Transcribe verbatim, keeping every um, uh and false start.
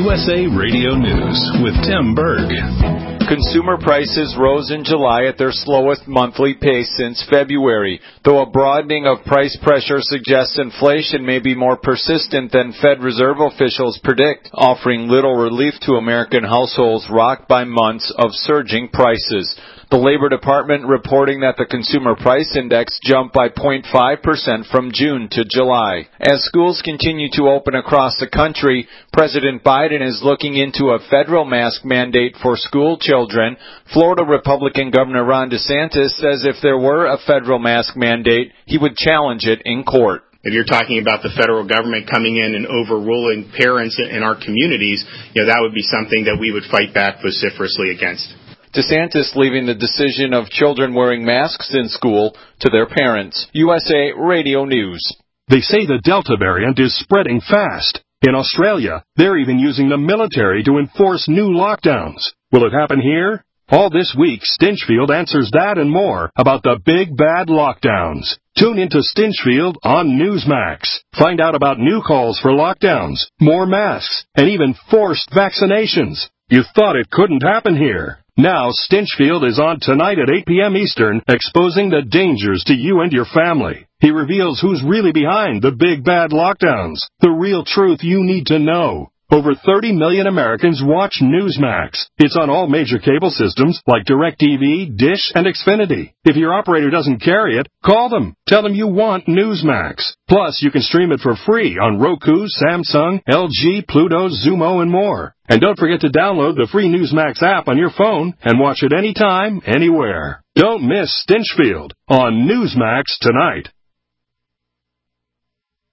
U S A Radio News with Tim Berg. Consumer prices rose in July at their slowest monthly pace since February, though a broadening of price pressure suggests inflation may be more persistent than Fed Reserve officials predict, offering little relief to American households rocked by months of surging prices. The Labor Department reporting that the Consumer Price Index jumped by zero point five percent from June to July. As schools continue to open across the country, President Biden is looking into a federal mask mandate for school children. Florida Republican Governor Ron DeSantis says if there were a federal mask mandate, he would challenge it in court. If you're talking about the federal government coming in and overruling parents in our communities, you know, that would be something that we would fight back vociferously against. DeSantis leaving the decision of children wearing masks in school to their parents. U S A Radio News. They say the Delta variant is spreading fast. In Australia, they're even using the military to enforce new lockdowns. Will it happen here? All this week, Stinchfield answers that and more about the big bad lockdowns. Tune into Stinchfield on Newsmax. Find out about new calls for lockdowns, more masks, and even forced vaccinations. You thought it couldn't happen here. Now, Stinchfield is on tonight at eight p.m. Eastern, exposing the dangers to you and your family. He reveals who's really behind the big bad lockdowns, the real truth you need to know. Over thirty million Americans watch Newsmax. It's on all major cable systems like DirecTV, Dish, and Xfinity. If your operator doesn't carry it, call them. Tell them you want Newsmax. Plus, you can stream it for free on Roku, Samsung, L G, Pluto, Zumo, and more. And don't forget to download the free Newsmax app on your phone and watch it anytime, anywhere. Don't miss Stinchfield on Newsmax tonight.